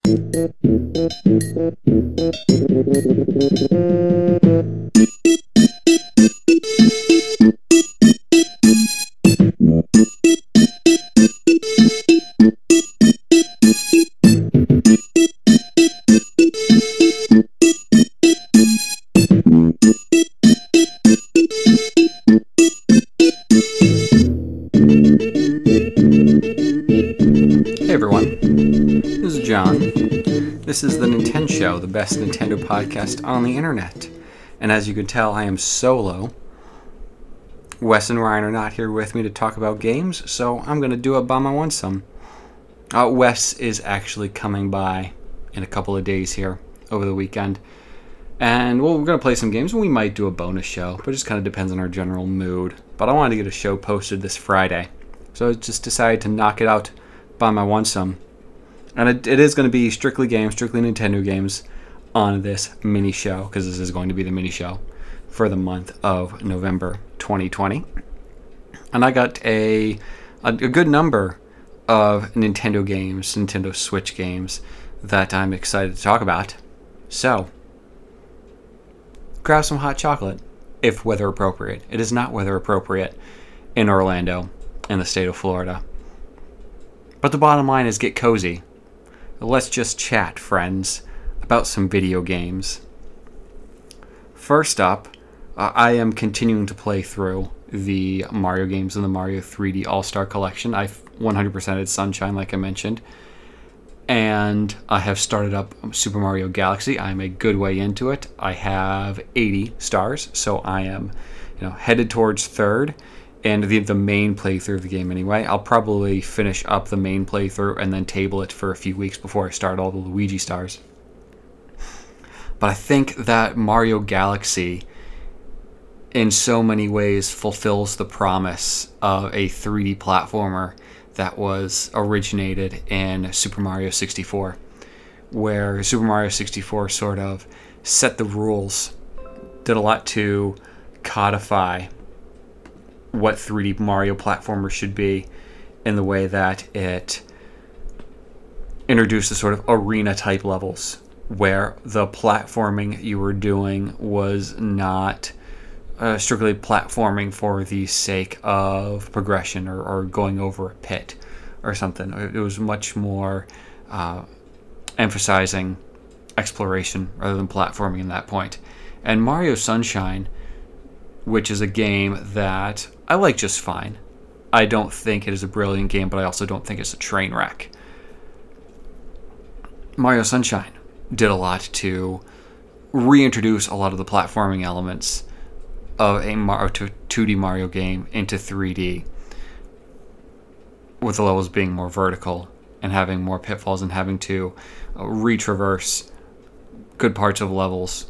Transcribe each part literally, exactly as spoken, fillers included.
This is the Nintendo Show, the best Nintendo podcast on the internet. And as you can tell, I am solo. Wes and Ryan are not here with me to talk about games, so I'm going to do it by my lonesome. Uh, Wes is actually coming by in a couple of days here over the weekend. And, well, we're going to play some games, and we might do a bonus show, but it just kind of depends on our general mood. But I wanted to get a show posted this Friday, so I just decided to knock it out by my lonesome. And it, it is going to be strictly games, strictly Nintendo games on this mini show, because this is going to be the mini show for the month of November twenty twenty. And I got a, a, a good number of Nintendo games, Nintendo Switch games, that I'm excited to talk about. So, grab some hot chocolate, if weather appropriate. It is not weather appropriate in Orlando, in the state of Florida. But the bottom line is get cozy. Let's just chat, friends, about some video games. First up, uh, I am continuing to play through the Mario games in the Mario three D All-Star Collection. I've one hundred percented Sunshine, like I mentioned. And I have started up Super Mario Galaxy. I'm a good way into it. I have eighty stars, so I am, you know, headed towards third. And the the main playthrough of the game anyway. I'll probably finish up the main playthrough and then table it for a few weeks before I start all the Luigi stars. But I think that Mario Galaxy in so many ways fulfills the promise of a three D platformer that was originated in Super Mario sixty-four, where Super Mario sixty-four sort of set the rules, did a lot to codify what three D Mario platformers should be in the way that it introduced the sort of arena type levels where the platforming you were doing was not uh, strictly platforming for the sake of progression or, or going over a pit or something. It was much more uh, emphasizing exploration rather than platforming in that point. And Mario Sunshine, which is a game that I like just fine. I don't think it is a brilliant game, but I also don't think it's a train wreck. Mario Sunshine did a lot to reintroduce a lot of the platforming elements of a Mario two D Mario game into three D, with the levels being more vertical and having more pitfalls and having to retraverse good parts of levels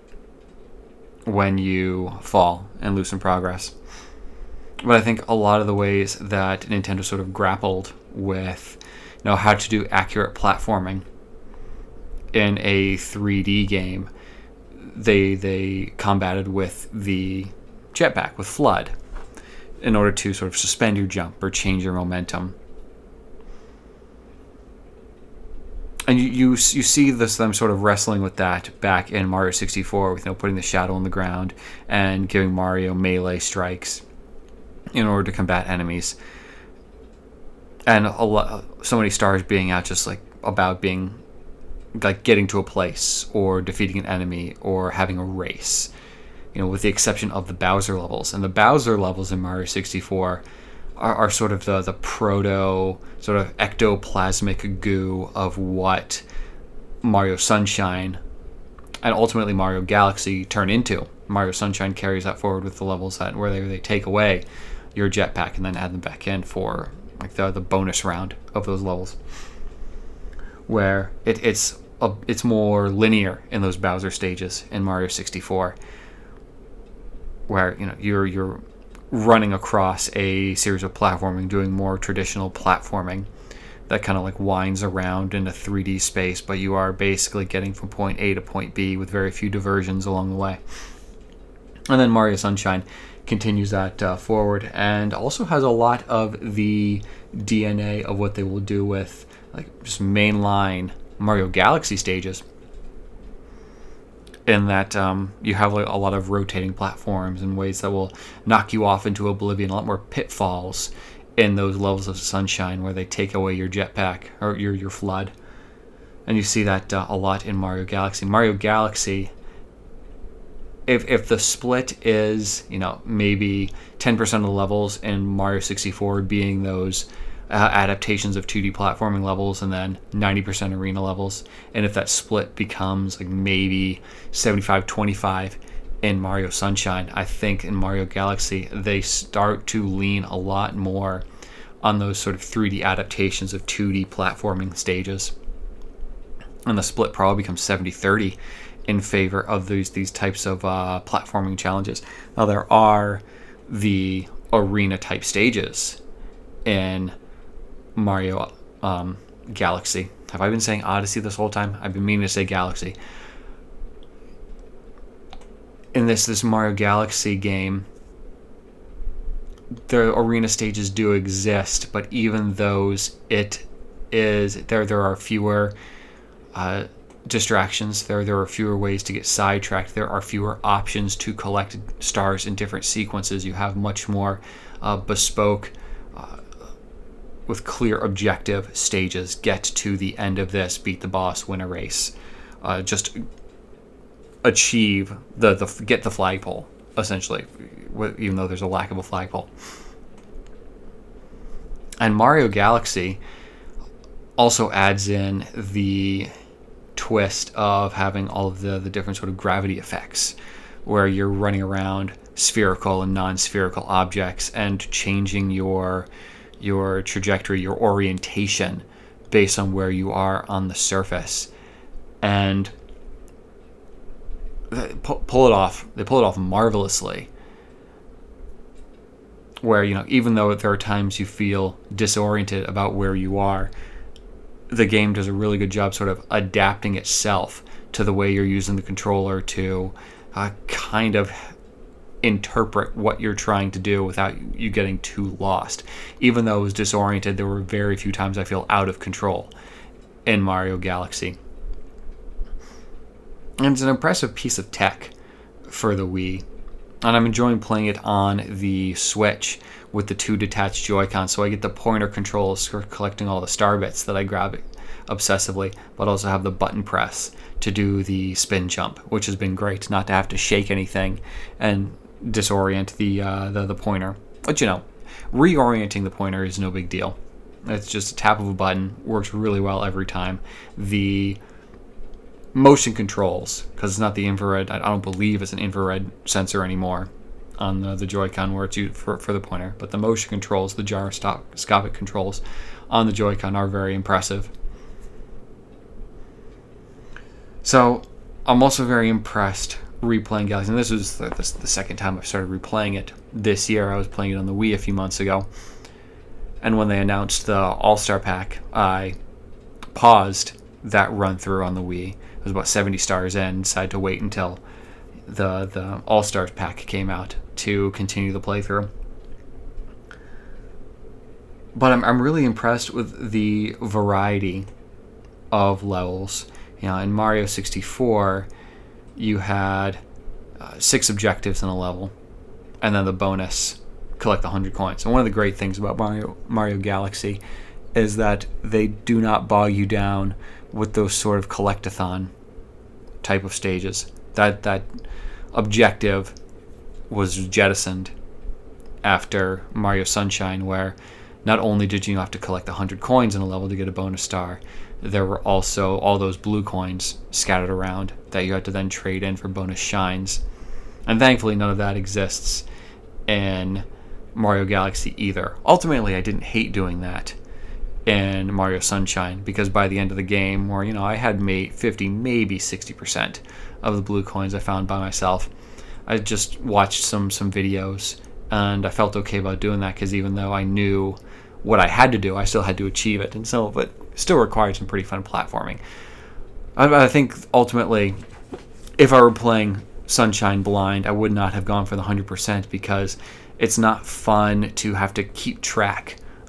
when you fall and lose some progress. But I think a lot of the ways that Nintendo sort of grappled with, you know, how to do accurate platforming in a three D game, they they combated with the jetpack, with Flood, in order to sort of suspend your jump or change your momentum. And you, you you see this them sort of wrestling with that back in Mario sixty-four, with, you know, putting the shadow on the ground and giving Mario melee strikes in order to combat enemies. And a lot, so many stars being out just like about being like getting to a place or defeating an enemy or having a race. You know, with the exception of the Bowser levels. And the Bowser levels in Mario sixty-four are, are sort of the, the proto, sort of ectoplasmic goo of what Mario Sunshine and ultimately Mario Galaxy turn into. Mario Sunshine carries that forward with the levels that where they, they take away your jetpack and then add them back in for like the the bonus round of those levels, where it, it's a, it's more linear in those Bowser stages in Mario sixty-four, where, you know, you're you're running across a series of platforming, doing more traditional platforming that kind of like winds around in a three D space, but you are basically getting from point A to point B with very few diversions along the way. And then Mario Sunshine continues that uh, forward, and also has a lot of the D N A of what they will do with like just mainline Mario Galaxy stages, in that um, you have like a lot of rotating platforms in ways that will knock you off into oblivion, a lot more pitfalls in those levels of Sunshine where they take away your jetpack or your, your flood. And you see that uh, a lot in Mario Galaxy. Mario Galaxy, if if the split is, you know, maybe ten percent of the levels in Mario sixty-four being those uh, adaptations of two D platforming levels, and then ninety percent arena levels, and if that split becomes like maybe seventy-five twenty-five in Mario Sunshine, I think in Mario Galaxy they start to lean a lot more on those sort of three D adaptations of two D platforming stages. And the split probably becomes seventy thirty in favor of these these types of uh, platforming challenges. Now, there are the arena type stages in Mario um, Galaxy. Have I been saying Odyssey this whole time? I've been meaning to say Galaxy. In this this Mario Galaxy game, the arena stages do exist, but even those, it is there there are fewer uh, distractions. There there are fewer ways to get sidetracked. There are fewer options to collect stars in different sequences. You have much more uh, bespoke, uh, with clear objective stages. Get to the end of this, beat the boss, win a race, uh, just achieve the the get the flagpole, essentially, even though there's a lack of a flagpole. And Mario Galaxy also adds in the twist of having all of the, the different sort of gravity effects, where you're running around spherical and non-spherical objects and changing your your trajectory, your orientation based on where you are on the surface. And they pull it off. They pull it off marvelously. Where, you know, even though there are times you feel disoriented about where you are, the game does a really good job sort of adapting itself to the way you're using the controller to uh, kind of interpret what you're trying to do without you getting too lost. Even though I was disoriented, there were very few times I feel out of control in Mario Galaxy. And it's an impressive piece of tech for the Wii. And I'm enjoying playing it on the Switch with the two detached Joy-Cons. So I get the pointer controls for collecting all the star bits that I grab obsessively, but also have the button press to do the spin jump, which has been great, not to have to shake anything and disorient the, uh, the, the pointer. But, you know, reorienting the pointer is no big deal. It's just a tap of a button, works really well every time. The motion controls, because it's not the infrared, I don't believe it's an infrared sensor anymore on the, the Joy-Con where it's used for, for the pointer, but the motion controls, the gyroscopic controls on the Joy-Con are very impressive. So I'm also very impressed replaying Galaxy, and this was the, the, the second time I've started replaying it this year. I was playing it on the Wii a few months ago, and when they announced the All-Star Pack, I paused that run through on the Wii. It was about seventy stars in, decided to wait until the the All-Stars pack came out to continue the playthrough. But I'm I'm really impressed with the variety of levels. You know, in Mario sixty-four, you had uh, six objectives in a level, and then the bonus, collect one hundred coins. And one of the great things about Mario Mario Galaxy is that they do not bog you down with those sort of collectathon type of stages. That that objective was jettisoned after Mario Sunshine, where not only did you have to collect one hundred coins in a level to get a bonus star, there were also all those blue coins scattered around that you had to then trade in for bonus shines. And thankfully none of that exists in Mario Galaxy either. Ultimately, I didn't hate doing that in Mario Sunshine, because by the end of the game, where, you know, I had made fifty, maybe sixty percent of the blue coins I found by myself, I just watched some some videos, and I felt okay about doing that, because even though I knew what I had to do, I still had to achieve it, and some of it still required some pretty fun platforming. I, I think ultimately, if I were playing Sunshine blind, I would not have gone for the one hundred percent, because it's not fun to have to keep track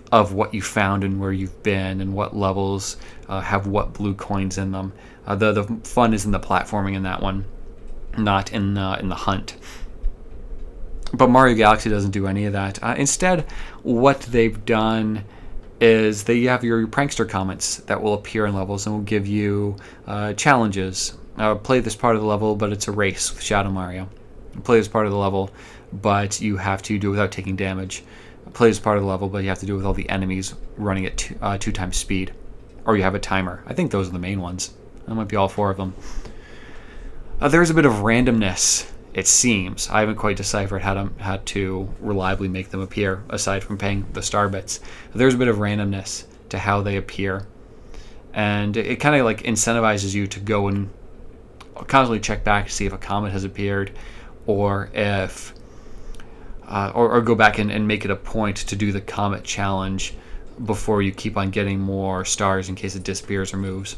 of what you found and where you've been and what levels uh, have what blue coins in them. Uh, the the fun is in the platforming in that one, not in uh, in the hunt. But Mario Galaxy doesn't do any of that. Uh, instead, what they've done is they have your prankster comments that will appear in levels and will give you uh, challenges. Uh, play this part of the level, but it's a race with Shadow Mario. Play this part of the level, but you have to do it without taking damage. Play this part of the level, but you have to do it with all the enemies running at two, uh, two times speed. Or you have a timer. I think those are the main ones. That might be all four of them. Uh, there's a bit of randomness, it seems. I haven't quite deciphered how to how to reliably make them appear, aside from paying the star bits. There's a bit of randomness to how they appear. And it, it kind of like incentivizes you to go and constantly check back to see if a comet has appeared, or if uh, or, or go back and, and make it a point to do the comet challenge before you keep on getting more stars in case it disappears or moves.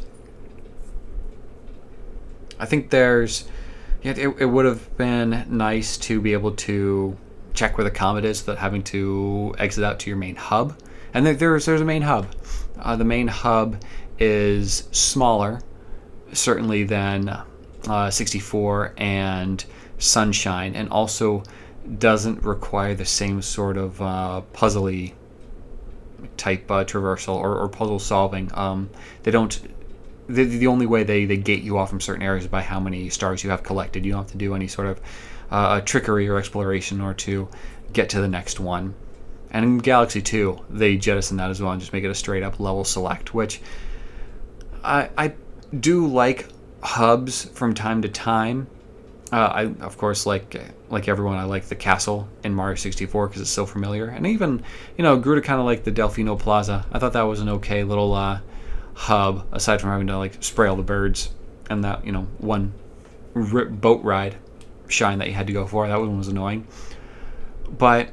I think there's yeah, it, it would have been nice to be able to check where the comet is without having to exit out to your main hub. And there, there's there's a main hub. Uh, the main hub is smaller, certainly, than uh, sixty-four and Sunshine, and also doesn't require the same sort of uh, puzzly type uh, traversal or, or puzzle solving. Um, they don't. The, the only way they, they gate you off from certain areas is by how many stars you have collected. You don't have to do any sort of uh, trickery or exploration or to get to the next one. And in Galaxy two, they jettison that as well and just make it a straight up level select, which I, I do like hubs from time to time. Uh, I, of course, like like everyone, I like the castle in Mario sixty-four because it's so familiar. And even, you know, grew to kind of like the Delfino Plaza. I thought that was an okay little uh, hub, aside from having to like spray all the birds and that, you know, one r- boat ride shine that you had to go for. That one was annoying. But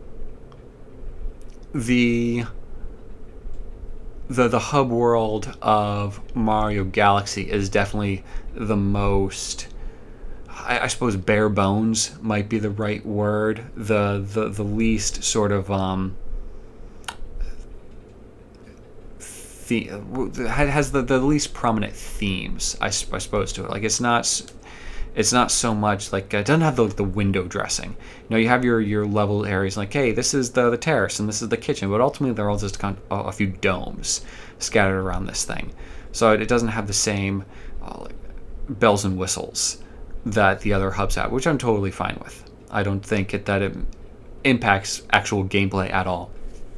the the the hub world of Mario Galaxy is definitely the most, I, I suppose bare bones might be the right word. The the, the least sort of um the has the, the least prominent themes, I, I suppose, to it. Like it's not it's not so much like it doesn't have the, the window dressing. You know, you have your, your level areas like, hey, this is the the terrace and this is the kitchen, but ultimately they're all just kind of a few domes scattered around this thing. So it, it doesn't have the same uh, like bells and whistles that the other hubs have, which I'm totally fine with. I don't think it, that it impacts actual gameplay at all.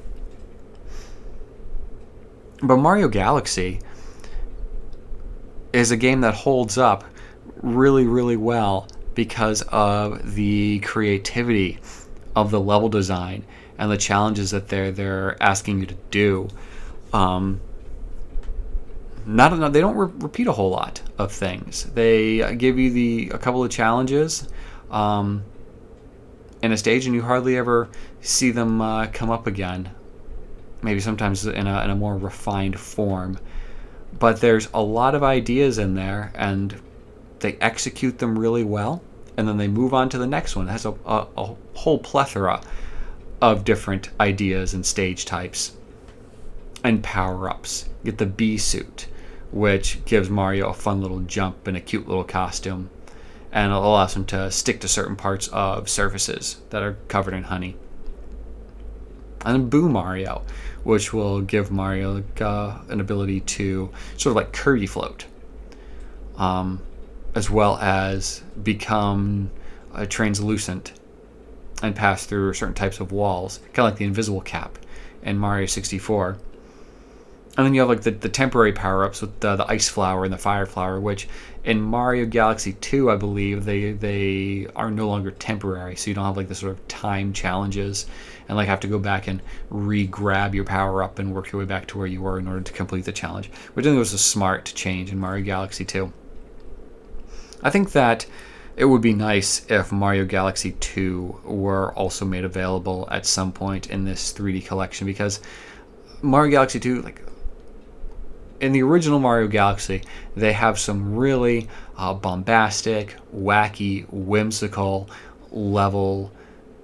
But Mario Galaxy is a game that holds up really, really well because of the creativity of the level design and the challenges that they're they're asking you to do. Um, not enough, they don't re- repeat a whole lot of things. They give you the a couple of challenges um, in a stage, and you hardly ever see them uh, come up again. Maybe sometimes in a in a more refined form. But there's a lot of ideas in there, and they execute them really well, and then they move on to the next one. It has a, a, a whole plethora of different ideas and stage types and power-ups. You get the bee suit, which gives Mario a fun little jump and a cute little costume, and it allows him to stick to certain parts of surfaces that are covered in honey. And then Boo Mario, which will give Mario uh, an ability to sort of like Kirby float, um, as well as become uh, translucent and pass through certain types of walls, kind of like the Invisible Cap in Mario sixty-four. And then you have like the, the temporary power-ups with the, the Ice Flower and the Fire Flower, which in Mario Galaxy two, I believe, they they are no longer temporary, so you don't have like the sort of time challenges and like have to go back and re-grab your power-up and work your way back to where you were in order to complete the challenge, which I think was a smart change in Mario Galaxy two. I think that it would be nice if Mario Galaxy two were also made available at some point in this three D collection, because Mario Galaxy two, like, in the original Mario Galaxy, they have some really uh, bombastic, wacky, whimsical level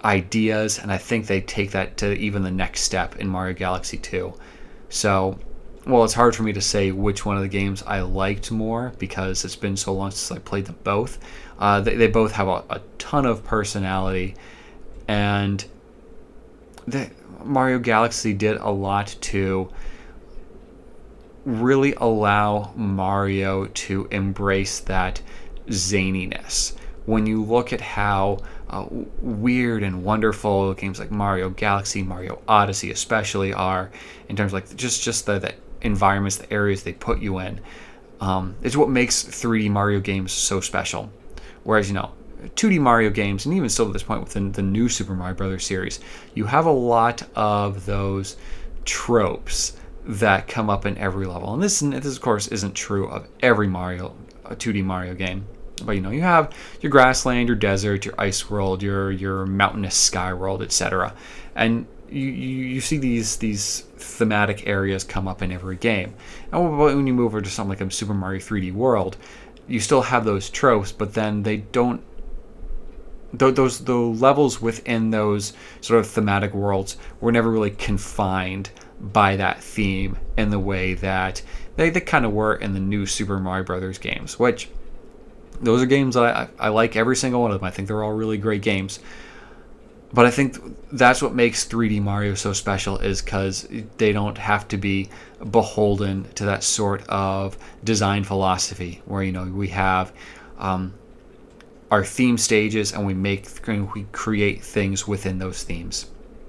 ideas, and I think they take that to even the next step in Mario Galaxy two. So, well, it's hard for me to say which one of the games I liked more because it's been so long since I played them both. Uh, they, they both have a, a ton of personality, and the, Mario Galaxy did a lot to really allow Mario to embrace that zaniness. When you look at how uh, weird and wonderful games like Mario Galaxy, Mario Odyssey especially are, in terms of like just, just the, the environments, the areas they put you in, um, it's what makes three D Mario games so special. Whereas, you know, two D Mario games, and even still at this point within the new Super Mario Brothers series, you have a lot of those tropes that come up in every level. And this, this of course, isn't true of every Mario, a two D Mario game. But, you know, you have your grassland, your desert, your ice world, your your mountainous sky world, et cetera. And you, you, you see these these thematic areas come up in every game. And when you move over to something like a Super Mario three D World, you still have those tropes, but then they don't... Those the levels within those sort of thematic worlds were never really confined by that theme in the way that they, they kind of were in the new Super Mario Brothers games, which... Those are games that I, I like every single one of them. I think they're all really great games. But I think that's what makes three D Mario so special, is because they don't have to be beholden to that sort of design philosophy where, you know, we have um, our theme stages and we make we create things within those themes.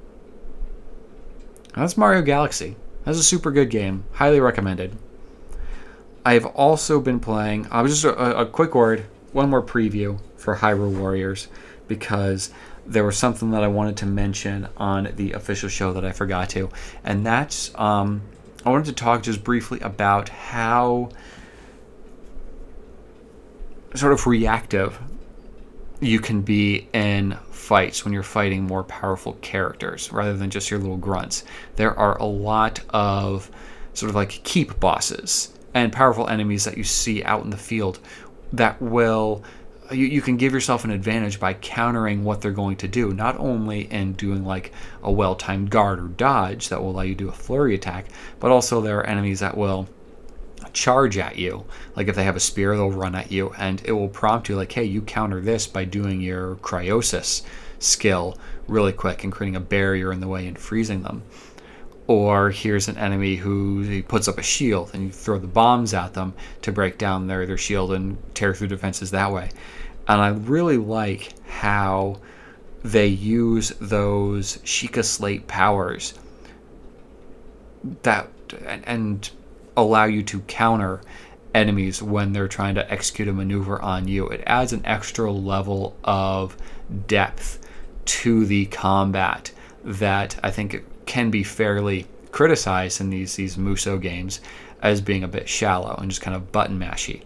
That's Mario Galaxy. That's a super good game. Highly recommended. I've also been playing, uh, just a, a quick word, one more preview for Hyrule Warriors, because there was something that I wanted to mention on the official show that I forgot to, and that's, um, I wanted to talk just briefly about how sort of reactive you can be in fights when you're fighting more powerful characters, rather than just your little grunts. There are a lot of sort of like keep bosses and powerful enemies that you see out in the field that will, you, you can give yourself an advantage by countering what they're going to do, not only in doing like a well-timed guard or dodge that will allow you to do a flurry attack, but also there are enemies that will charge at you. Like if they have a spear, they'll run at you, and it will prompt you like, hey, you counter this by doing your cryosis skill really quick and creating a barrier in the way and freezing them. Or here's an enemy who he puts up a shield and you throw the bombs at them to break down their, their shield and tear through defenses that way. And I really like how they use those Sheikah Slate powers that and, and allow you to counter enemies when they're trying to execute a maneuver on you. It adds an extra level of depth to the combat that I think can be fairly criticized in these these Musou games as being a bit shallow and just kind of button mashy.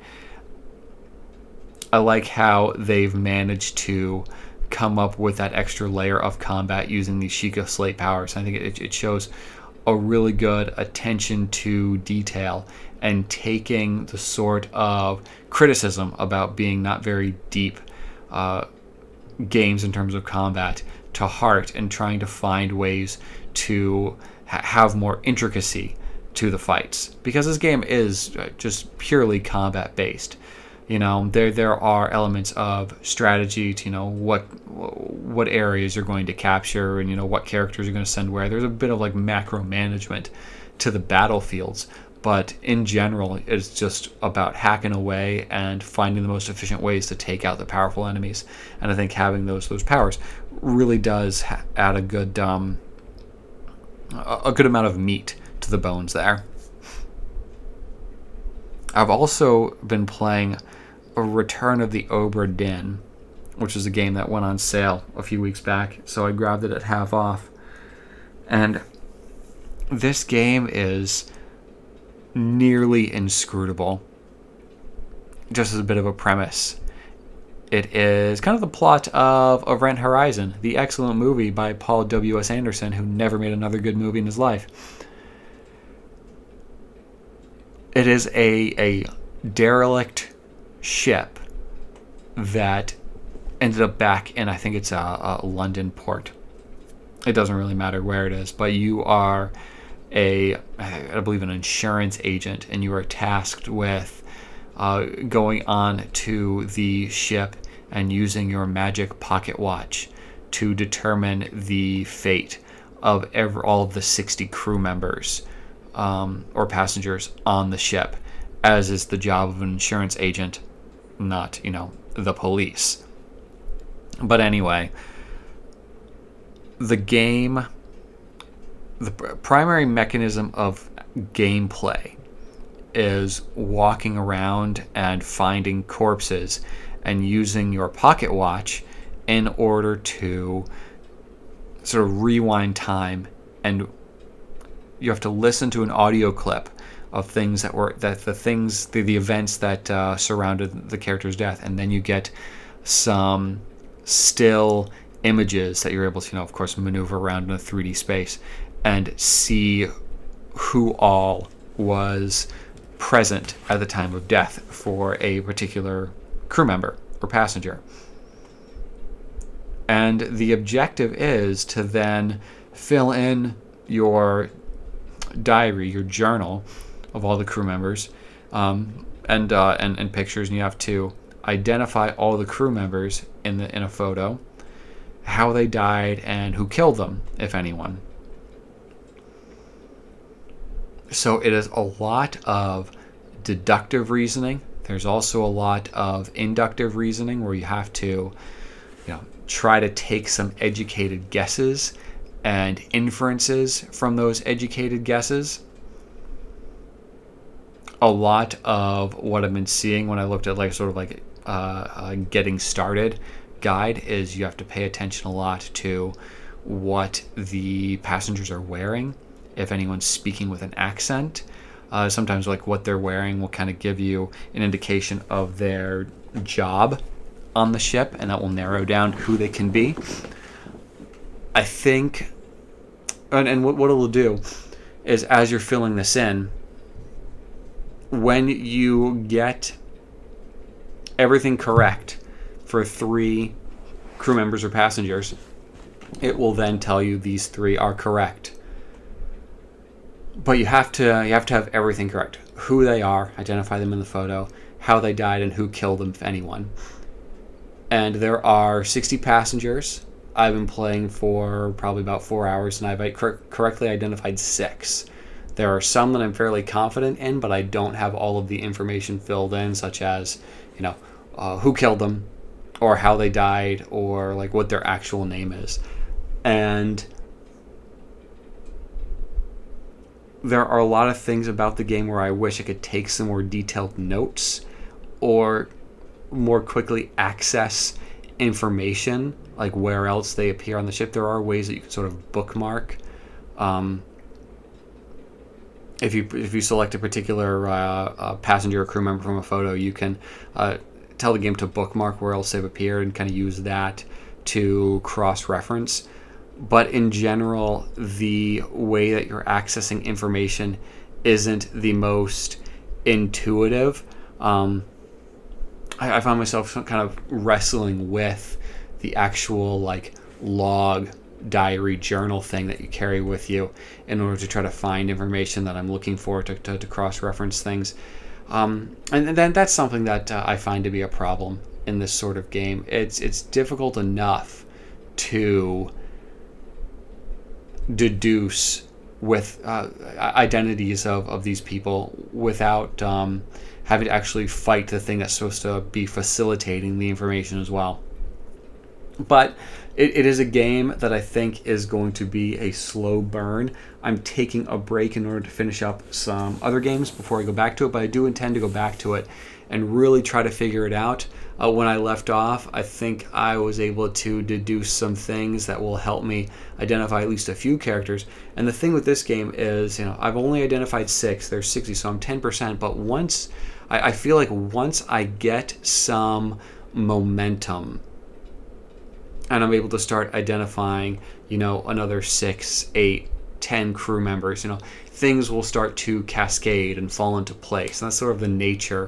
I like how they've managed to come up with that extra layer of combat using these Sheikah Slate powers. I think it, it shows a really good attention to detail and taking the sort of criticism about being not very deep uh, games in terms of combat to heart, and trying to find ways to ha- have more intricacy to the fights, because this game is just purely combat based. You know, there there are elements of strategy to, you know, what what areas you're going to capture, and, you know, what characters you're going to send where. There's a bit of like macro management to the battlefields, but in general, it's just about hacking away and finding the most efficient ways to take out the powerful enemies. And I think having those those powers really does ha- add a good um, a good amount of meat to the bones there. I've also been playing a Return of the Obra Dinn, which is a game that went on sale a few weeks back, so I grabbed it at half off. And this game is nearly inscrutable. Just as a bit of a premise, it is kind of the plot of Event Horizon, the excellent movie by Paul W S Anderson, who never made another good movie in his life. It is a a derelict ship that ended up back in, I think it's a, a London port. It doesn't really matter where it is, but you are a, I believe, an insurance agent, and you are tasked with uh, going on to the ship and using your magic pocket watch to determine the fate of every, all of the sixty crew members um, or passengers on the ship, as is the job of an insurance agent, not, you know, the police. But anyway, the game, the primary mechanism of gameplay is walking around and finding corpses and using your pocket watch in order to sort of rewind time, and you have to listen to an audio clip of things that were that the things the, the events that uh, surrounded the character's death, and then you get some still images that you're able to, you know, of course, maneuver around in a three D space and see who all was present at the time of death for a particular crew member or passenger. And the objective is to then fill in your diary, your journal of all the crew members, um, and, uh, and and pictures, and you have to identify all the crew members in the in a photo, how they died, and who killed them, if anyone. So it is a lot of deductive reasoning. There's also a lot of inductive reasoning, where you have to, you know, try to take some educated guesses and inferences from those educated guesses. A lot of what I've been seeing when I looked at like sort of like uh, a getting started guide is you have to pay attention a lot to what the passengers are wearing, if anyone's speaking with an accent. Uh, sometimes like what they're wearing will kind of give you an indication of their job on the ship, and that will narrow down who they can be. I think, and, and what, what it'll do is, as you're filling this in, when you get everything correct for three crew members or passengers, it will then tell you these three are correct. But you have to you have to have everything correct. Who they are, identify them in the photo, how they died, and who killed them, if anyone. And there are sixty passengers. I've been playing for probably about four hours, and I've cor- correctly identified six. There are some that I'm fairly confident in, but I don't have all of the information filled in, such as, you know, uh, who killed them, or how they died, or like what their actual name is. And there are a lot of things about the game where I wish I could take some more detailed notes or more quickly access information, like where else they appear on the ship. There are ways that you can sort of bookmark. Um, if you if you select a particular uh, uh, passenger or crew member from a photo, you can uh, tell the game to bookmark where else they've appeared and kind of use that to cross-reference. But in general, the way that you're accessing information isn't the most intuitive. Um, I, I find myself kind of wrestling with the actual like log, diary, journal thing that you carry with you in order to try to find information that I'm looking for to, to, to cross-reference things. Um, and, and then that's something that uh, I find to be a problem in this sort of game. It's it's difficult enough to deduce with uh, identities of, of these people without um, having to actually fight the thing that's supposed to be facilitating the information as well. But it, it is a game that I think is going to be a slow burn. I'm taking a break in order to finish up some other games before I go back to it, but I do intend to go back to it and really try to figure it out. Uh, when I left off, I think I was able to deduce some things that will help me identify at least a few characters. And the thing with this game is, you know, I've only identified six. There's sixty, so I'm ten percent. But once, I, I feel like once I get some momentum and I'm able to start identifying, you know, another six, eight, ten crew members, you know, things will start to cascade and fall into place. And that's sort of the nature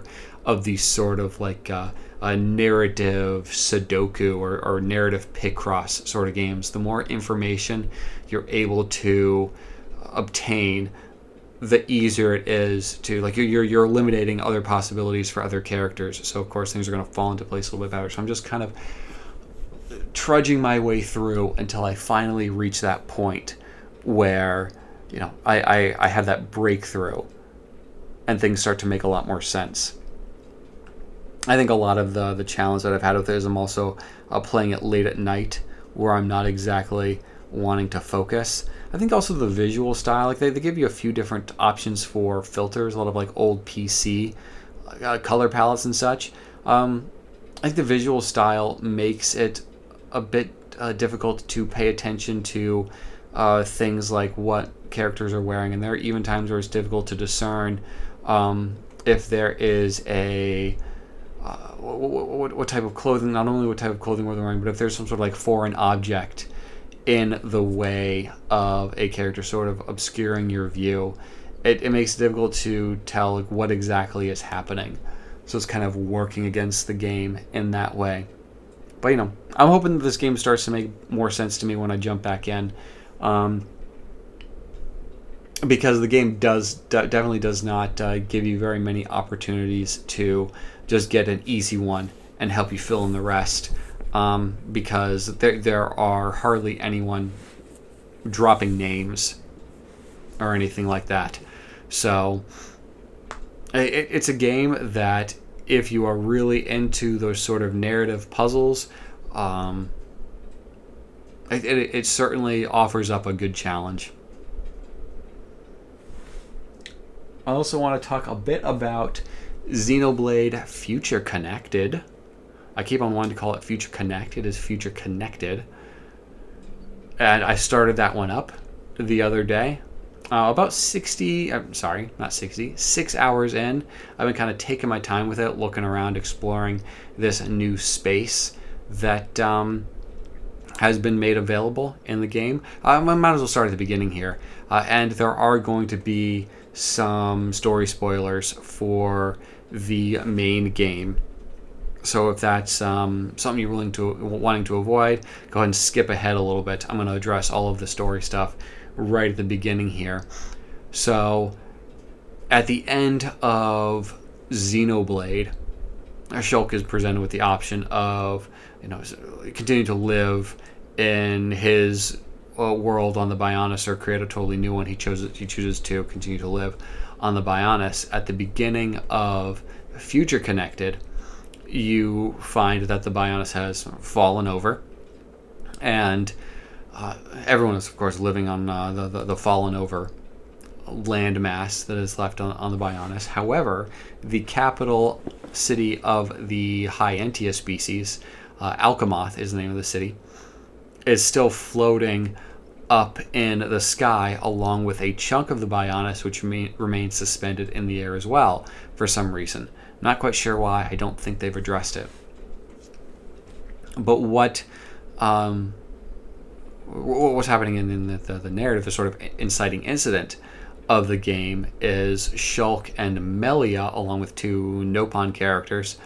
of these sort of like uh, a narrative Sudoku or, or narrative Picross sort of games. The more information you're able to obtain, the easier it is to, like, you're you're eliminating other possibilities for other characters. So of course things are going to fall into place a little bit better. So I'm just kind of trudging my way through until I finally reach that point where, you know, I, I, I have that breakthrough and things start to make a lot more sense. I think a lot of the the challenge that I've had with it is I'm also uh, playing it late at night where I'm not exactly wanting to focus. I think also the visual style, like they, they give you a few different options for filters, a lot of like old P C uh, color palettes and such. Um, I think the visual style makes it a bit uh, difficult to pay attention to uh, things like what characters are wearing, and there are even times where it's difficult to discern um, if there is a uh, what, what, what type of clothing, not only what type of clothing they're wearing, but if there's some sort of like foreign object in the way of a character sort of obscuring your view. It, it makes it difficult to tell like what exactly is happening. So it's kind of working against the game in that way. But, you know, I'm hoping that this game starts to make more sense to me when I jump back in. Um, because the game does d- definitely does not uh, give you very many opportunities to just get an easy one and help you fill in the rest. Um, because there there are hardly anyone dropping names or anything like that. So it, it's a game that if you are really into those sort of narrative puzzles, um, it, it, it certainly offers up a good challenge. I also want to talk a bit about Xenoblade Future Connected. I keep on wanting to call it Future Connect. It is Future Connected. And I started that one up the other day. Uh, about sixty, I'm sorry, not sixty, six hours in. I've been kind of taking my time with it, looking around, exploring this new space that um, has been made available in the game. Uh, I might as well start at the beginning here. Uh, and there are going to be some story spoilers for the main game. So if that's um, something you're willing to wanting to avoid, go ahead and skip ahead a little bit. I'm going to address all of the story stuff right at the beginning here. So at the end of Xenoblade, Shulk is presented with the option of, you know, continue to live in his uh, world on the Bionis or create a totally new one. He chooses he chooses to continue to live on the Bionis. At the beginning of Future Connected, you find that the Bionis has fallen over, and uh, everyone is, of course, living on uh, the, the, the fallen over landmass that is left on, on the Bionis. However, the capital city of the High Entia species, uh, Alchemoth is the name of the city, is still floating up in the sky along with a chunk of the Bionis, which remain, remains suspended in the air as well for some reason. Not quite sure why. I don't think they've addressed it. But what um, what's happening in, in the, the, the narrative, the sort of inciting incident of the game, is Shulk and Melia, along with two Nopon characters,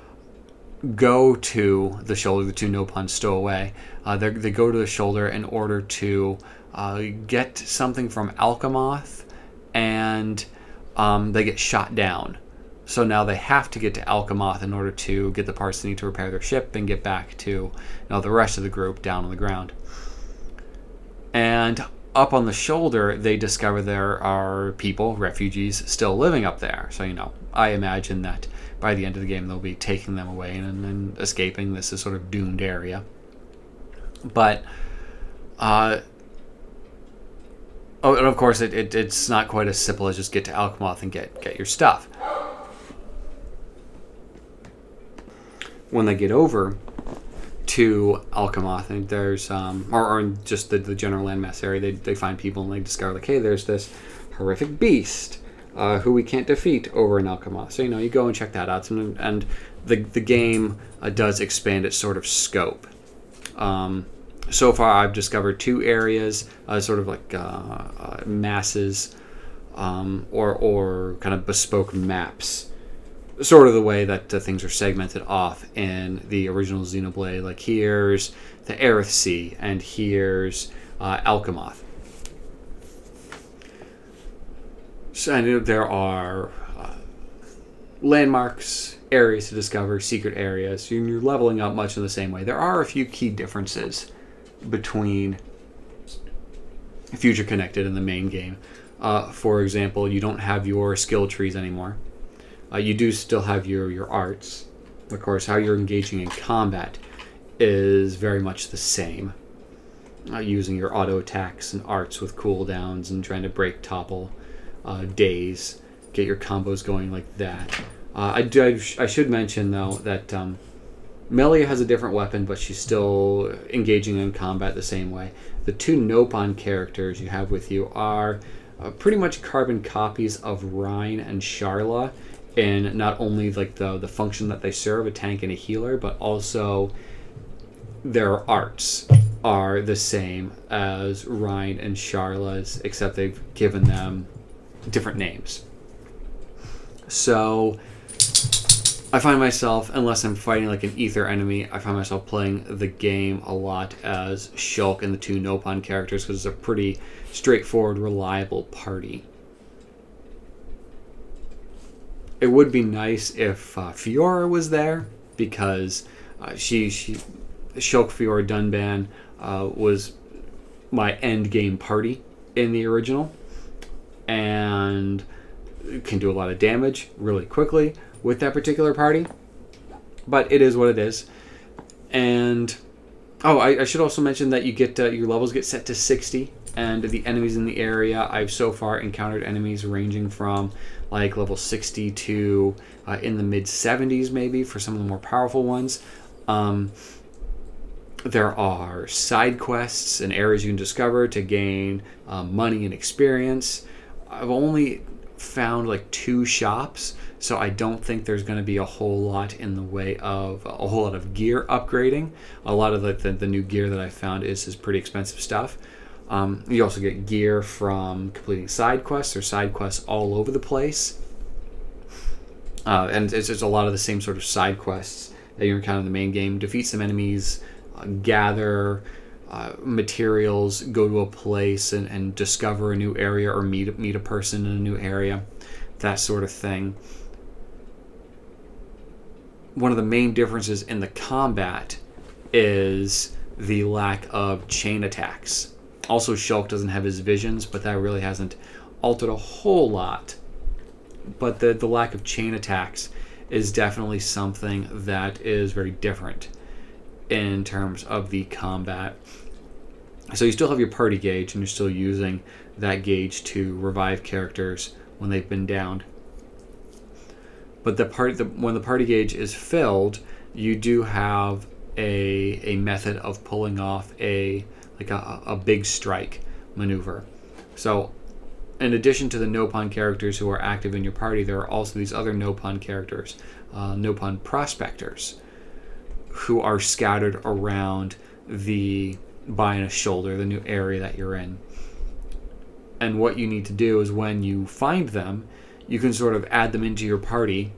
go to the shoulder. The two Nopons stow away. Uh, they go to the shoulder in order to uh, get something from Alchemoth, and um, they get shot down. So now they have to get to Alchemoth in order to get the parts they need to repair their ship and get back to, you know, the rest of the group down on the ground. And up on the shoulder, they discover there are people, refugees, still living up there. So, you know, I imagine that by the end of the game, they'll be taking them away and, and escaping this sort of doomed area. But, uh, oh, and of course, it, it it's not quite as simple as just get to Alchemoth and get, get your stuff. When they get over to Alchemoth, and there's um, or, or in just the, the general landmass area, they they find people and they discover like, hey, there's this horrific beast uh, who we can't defeat over in Alchemoth. So, you know, you go and check that out, and, and the the game uh, does expand its sort of scope. Um, so far, I've discovered two areas, uh, sort of like uh, uh, masses, um, or or kind of bespoke maps sort of the way that uh, things are segmented off in the original Xenoblade. Like here's the Aerith Sea, and here's uh, Alchemoth. So, and there are uh, landmarks, areas to discover, secret areas. You're leveling up much in the same way. There are a few key differences between Future Connected and the main game. Uh, for example, you don't have your skill trees anymore. Uh, you do still have your, your arts. Of course, how you're engaging in combat is very much the same. Uh, using your auto attacks and arts with cooldowns and trying to break, topple, uh, daze, get your combos going like that. Uh, I, do, I, sh- I should mention, though, that um, Melia has a different weapon, but she's still engaging in combat the same way. The two Nopon characters you have with you are uh, pretty much carbon copies of Reyn and Sharla, in not only like the, the function that they serve, a tank and a healer, but also their arts are the same as Reyn and Sharla's, except they've given them different names. So I find myself, unless I'm fighting like an ether enemy, I find myself playing the game a lot as Shulk and the two Nopon characters, because it's a pretty straightforward, reliable party. It would be nice if uh, Fiora was there, because uh, she, she Shulk, Fiora, Dunban uh, was my end game party in the original, and can do a lot of damage really quickly with that particular party, but it is what it is. And oh, I, I should also mention that you get uh, your levels get set to sixty, and the enemies in the area, I've so far encountered enemies ranging from like level sixty to uh, in the mid seventies maybe for some of the more powerful ones. Um, there are side quests and areas you can discover to gain um, money and experience. I've only found like two shops, so I don't think there's going to be a whole lot in the way of a whole lot of gear upgrading. A lot of the, the, the new gear that I found is, is pretty expensive stuff. Um, you also get gear from completing side quests. There's side quests all over the place. Uh, and it's just a lot of the same sort of side quests that you encounter in the main game. Defeat some enemies, uh, gather uh, materials, go to a place and, and discover a new area, or meet, meet a person in a new area, that sort of thing. One of the main differences in the combat is the lack of chain attacks. Also, Shulk doesn't have his visions, but that really hasn't altered a whole lot. But the, the lack of chain attacks is definitely something that is very different in terms of the combat. So you still have your party gauge, and you're still using that gauge to revive characters when they've been downed. But the part, the, when the party gauge is filled, you do have a a method of pulling off a like a, a big strike maneuver. So in addition to the Nopon characters who are active in your party, there are also these other Nopon characters, uh, Nopon prospectors, who are scattered around the Baiana Shoulder, the new area that you're in. And what you need to do is, when you find them, you can sort of add them into your party.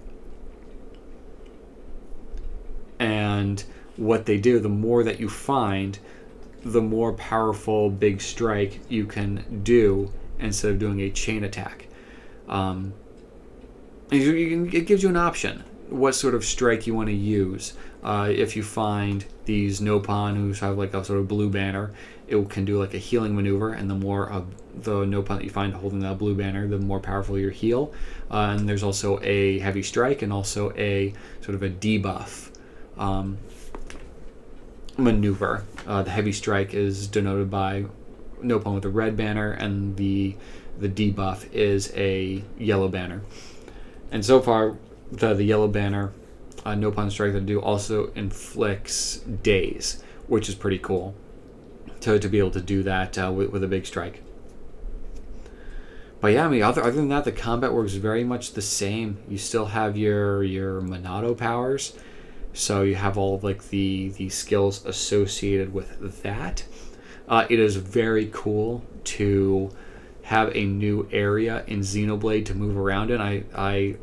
And what they do, the more that you find, the more powerful big strike you can do instead of doing a chain attack. Um, you, you can, it gives you an option what sort of strike you want to use. Uh, if you find these Nopon who have like a sort of blue banner, it can do like a healing maneuver, and the more of the Nopon that you find holding that blue banner, the more powerful your heal. Uh, and there's also a heavy strike and also a sort of a debuff um, maneuver. Uh, the heavy strike is denoted by Nopon with a red banner, and the the debuff is a yellow banner. And so far, the the yellow banner uh, Nopon strike that I do also inflicts daze, which is pretty cool to to be able to do that uh, with, with a big strike. But yeah, I mean, other other than that, the combat works very much the same. You still have your your Monado powers, so you have all of like the the skills associated with that. Uh, it is very cool to have a new area in Xenoblade to move around in. I I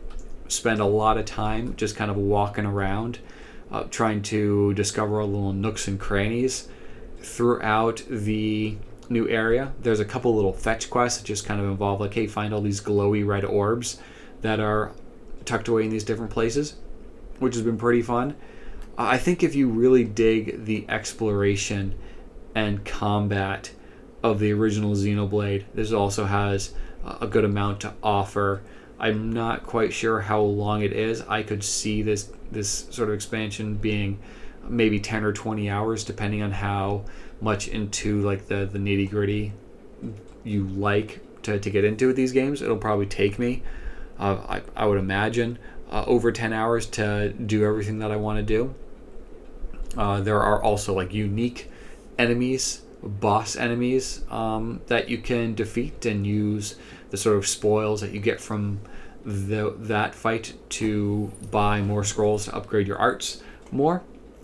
spend a lot of time just kind of walking around, uh, trying to discover little nooks and crannies throughout the new area. There's a couple little fetch quests that just kind of involve like, hey, find all these glowy red orbs that are tucked away in these different places, which has been pretty fun. Uh, I think if you really dig the exploration and combat of the original Xenoblade, this also has a good amount to offer. I'm not quite sure how long it is. I could see this this sort of expansion being maybe ten or twenty hours, depending on how much into like the, the nitty gritty you like to, to get into with these games. It'll probably take me, uh, I, I would imagine, uh, over ten hours to do everything that I want to do. Uh, there are also like unique enemies, boss enemies um, that you can defeat and use the sort of spoils that you get from the, that fight to buy more scrolls to upgrade your arts more.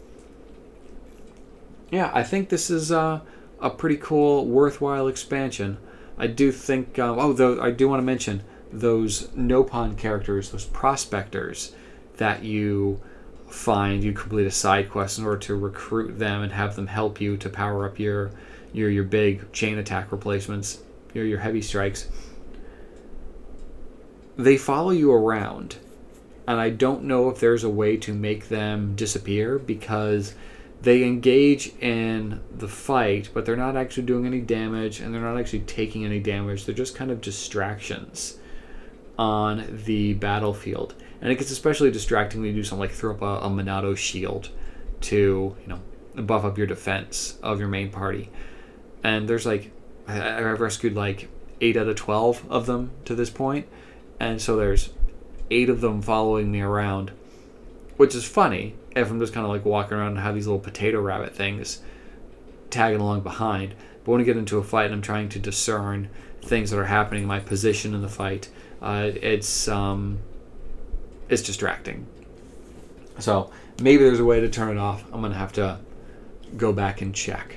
Yeah, I think this is uh, a pretty cool, worthwhile expansion. I do think... Um, oh, though I do want to mention those Nopon characters, those prospectors that you find. You complete a side quest in order to recruit them and have them help you to power up your your your big chain attack replacements, your your heavy strikes. They follow you around, and I don't know if there's a way to make them disappear, because they engage in the fight, but they're not actually doing any damage, and they're not actually taking any damage. They're just kind of distractions on the battlefield. And it gets especially distracting when you do something like throw up a, a Monado shield to, you know, buff up your defense of your main party. And there's like, I've rescued like eight out of twelve of them to this point. And so there's eight of them following me around, which is funny if I'm just kind of like walking around and have these little potato rabbit things tagging along behind. But when I get into a fight and I'm trying to discern things that are happening, my position in the fight, uh, it's um, it's distracting. So maybe there's a way to turn it off. I'm gonna have to go back and check.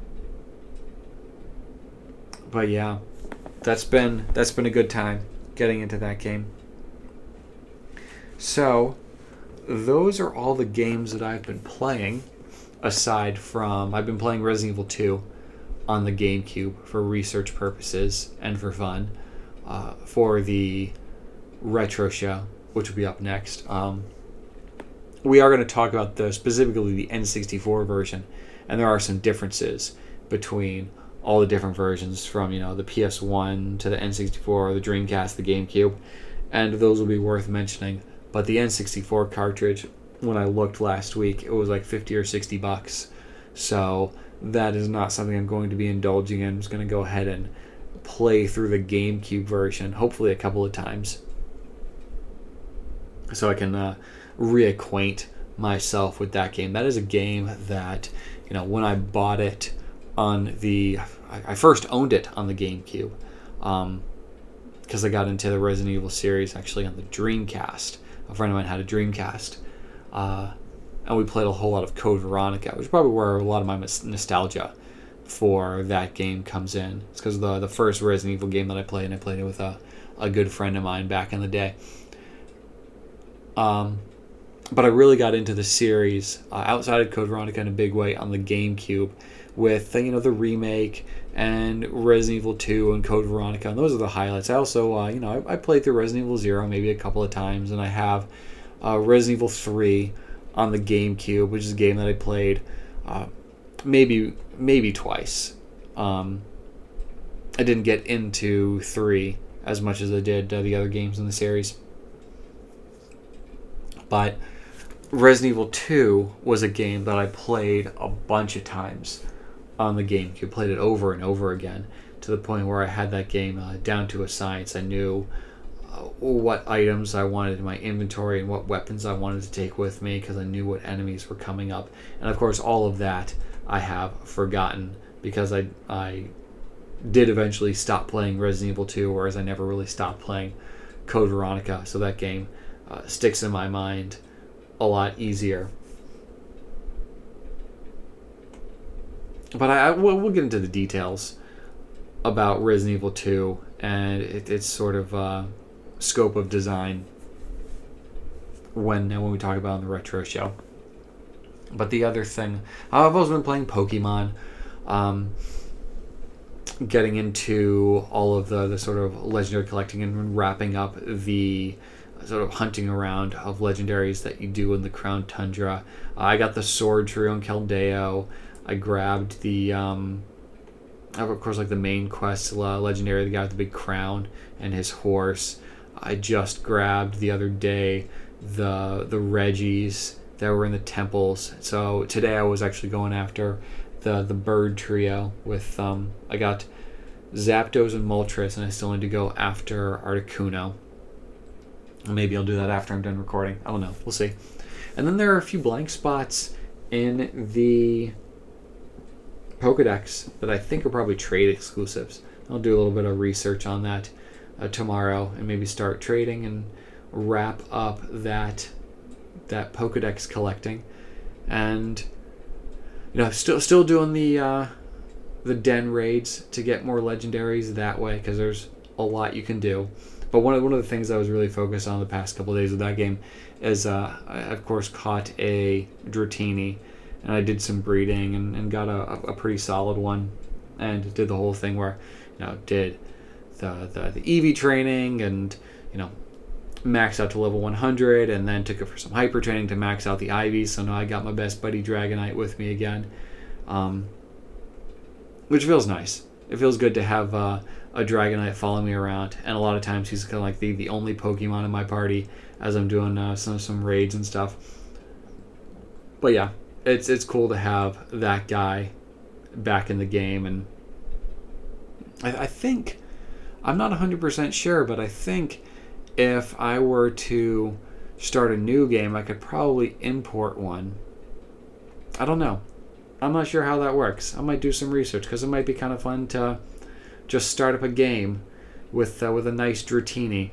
But yeah, that's been that's been a good time getting into that game. So those are all the games that I've been playing, aside from I've been playing Resident Evil two on the GameCube for research purposes and for fun, uh, for the retro show, which will be up next. Um, we are going to talk about the specifically the N sixty-four version, and there are some differences between all the different versions, from, you know, the P S one to the N sixty-four, the Dreamcast, the GameCube, and those will be worth mentioning. But the N sixty-four cartridge, when I looked last week, it was like fifty or sixty bucks. So that is not something I'm going to be indulging in. I'm just going to go ahead and play through the GameCube version, hopefully a couple of times, so I can uh, reacquaint myself with that game. That is a game that, you know, when I bought it on the... I first owned it on the GameCube, um, because I got into the Resident Evil series actually on the Dreamcast. A friend of mine had a Dreamcast, uh, and we played a whole lot of Code Veronica, which is probably where a lot of my nostalgia for that game comes in. It's because the the first Resident Evil game that I played, and I played it with a, a good friend of mine back in the day. Um, but I really got into the series uh, outside of Code Veronica in a big way on the GameCube, with, you know, the remake and Resident Evil two and Code Veronica, and those are the highlights. I also, uh, you know, I, I played through Resident Evil Zero maybe a couple of times, and I have uh, Resident Evil three on the GameCube, which is a game that I played uh, maybe maybe twice. Um, I didn't get into three as much as I did uh, the other games in the series. But Resident Evil two was a game that I played a bunch of times on the GameCube. Played it over and over again, to the point where I had that game uh, down to a science. I knew uh, what items I wanted in my inventory and what weapons I wanted to take with me, because I knew what enemies were coming up. And of course, all of that I have forgotten, because I I did eventually stop playing Resident Evil two, whereas I never really stopped playing Code Veronica. So that game uh, sticks in my mind a lot easier. But I, I we'll, we'll get into the details about Resident Evil two and it, its sort of uh, scope of design when when we talk about in the retro show. But the other thing, I've also been playing Pokemon, um, getting into all of the, the sort of legendary collecting and wrapping up the sort of hunting around of legendaries that you do in the Crown Tundra. Uh, I got the Sword Trio in Keldeo. I grabbed the, um, of course, like the main quest uh, legendary, the guy with the big crown and his horse. I just grabbed the other day the the Reggies that were in the temples. So today I was actually going after the the bird trio with um I got Zapdos and Moltres, and I still need to go after Articuno. Maybe I'll do that after I'm done recording. I don't know. We'll see. And then there are a few blank spots in the Pokedex that I think are probably trade exclusives. I'll do a little bit of research on that uh, tomorrow and maybe start trading and wrap up that that Pokedex collecting. And you know, still still doing the uh, the den raids to get more legendaries that way, because there's a lot you can do. But one of one of the things I was really focused on the past couple of days of that game is uh, I of course caught a Dratini, and I did some breeding and, and got a, a pretty solid one, and did the whole thing where, you know, did the the, the Eevee training and, you know, maxed out to level one hundred, and then took it for some hyper training to max out the Ivies. So now I got my best buddy Dragonite with me again, um, which feels nice. It feels good to have uh, a Dragonite follow me around, and a lot of times he's kind of like the, the only Pokemon in my party as I'm doing uh, some some raids and stuff. But yeah, it's it's cool to have that guy back in the game, and I, I think, I'm not one hundred percent sure, but I think if I were to start a new game, I could probably import one. I don't know. I'm not sure how that works. I might do some research, because it might be kind of fun to just start up a game with uh, with a nice Dratini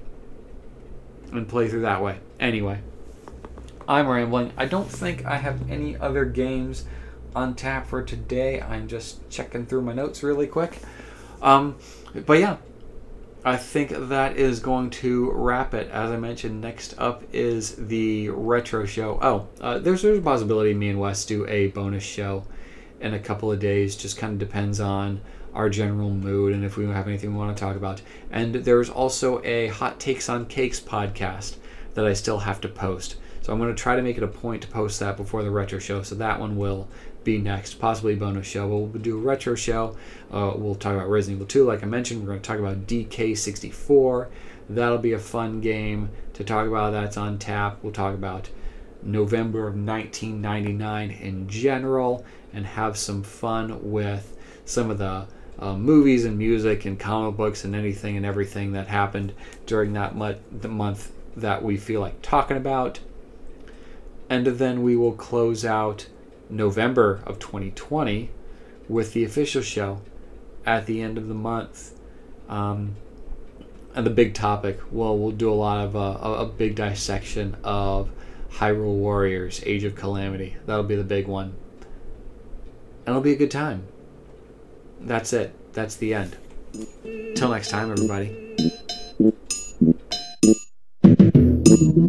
and play through that way. Anyway, I'm rambling. I don't think I have any other games on tap for today. I'm just checking through my notes really quick. Um, but yeah, I think that is going to wrap it. As I mentioned, next up is the retro show. Oh, uh, there's, there's a possibility me and Wes do a bonus show in a couple of days. Just kind of depends on our general mood and if we have anything we want to talk about. And there's also a Hot Takes on Cakes podcast that I still have to post. So I'm going to try to make it a point to post that before the retro show. So that one will be next, possibly a bonus show. We'll do a retro show. Uh, we'll talk about Resident Evil two, like I mentioned. We're going to talk about D K sixty-four. That'll be a fun game to talk about. That's on tap. We'll talk about November of nineteen ninety-nine in general, and have some fun with some of the uh, movies and music and comic books and anything and everything that happened during that mu- the month that we feel like talking about. And then we will close out November of twenty twenty with the official show at the end of the month. Um, and the big topic, well, we'll do a lot of uh, a, a big dissection of Hyrule Warriors Age of Calamity. That'll be the big one. And it'll be a good time. That's it. That's the end. Till next time, everybody.